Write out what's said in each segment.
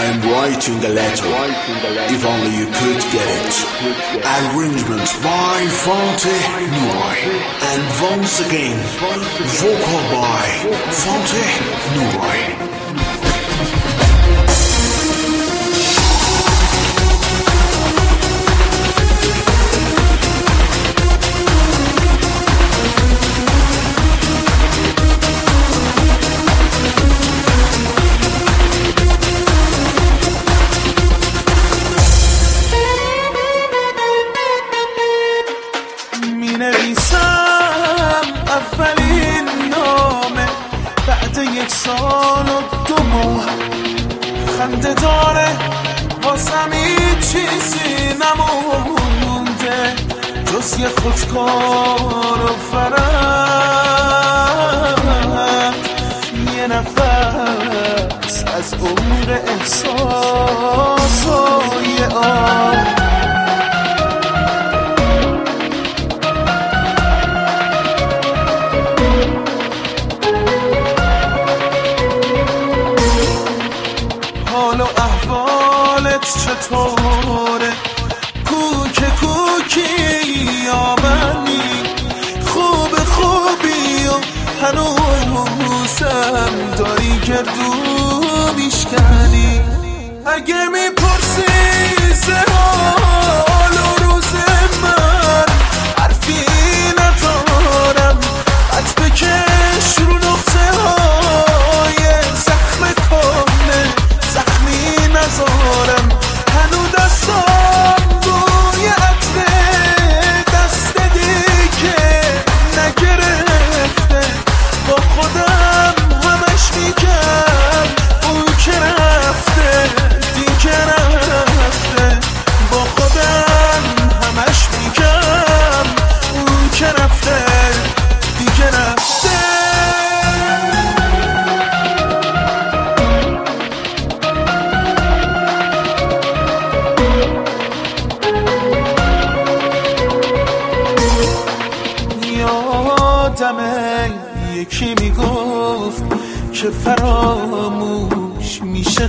I'm writing a letter, if only you could get it. Arrangement by Fonte Noy. And once again, vocal by Fonte Noy. اولین نامه بعد 1 سال و 2 ماه خنده داره واسم هیچ چیزی نمونده جز یه خودکار و فرق یه نفس از عمق احساس و یه آه حال و احوالت چطوره کوکی یا منی خوبی و هنوزم داری گردو میشکنی اگه میپرسی حال و روز من حرفی ندارم قد بکش رو نقطه های زخم کنه زخمی نزارم هنو دستم بوی عطر دست دیگه نگرفته با خودم همش میگم اون که رفته دیگه رفته با خودم همش میگم اون که رفته دیگه رفته یادمه یکی میگفت که فراموش میشه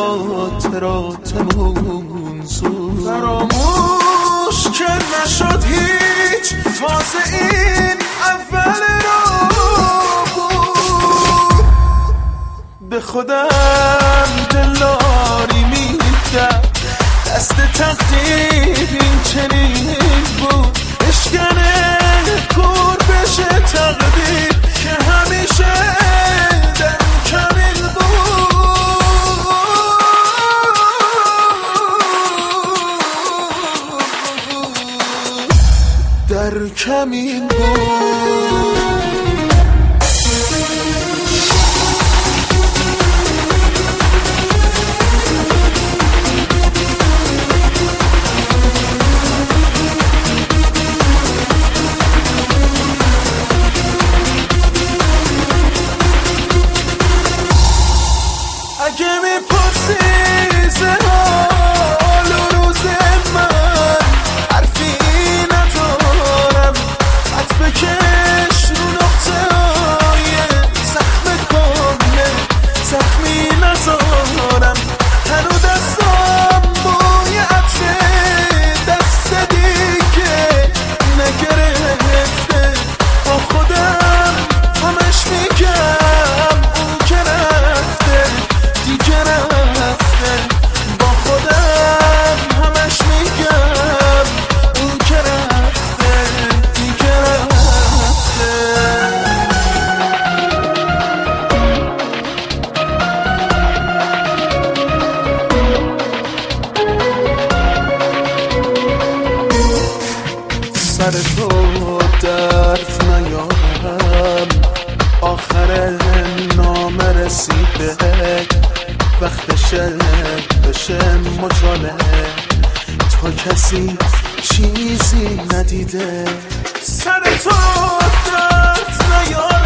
خاطراتمون زود فراموش که نشد هیچ تازه این اول را بود به خودم دلاری میدم دست تقدیر این چنین بود اشکنه کور بشه تقدیر که همیشه در کمین بود در کمین بود اگه میپرسی حال و روز من حرفی ندارم قد بکش رو نقطه های زخم کنه زخمی نزارم هنو دستم بوی عطر دست دیگه نگرفته با خودم همش میگم اون که رفته دیگه رفته با خودم همش میگم اون که رفته دیگه رفته سر تو درد نیارم آخر نامه رسیده وقتشه بشه مجاله تا کسی چیزی ندیده سر تو درد نیارم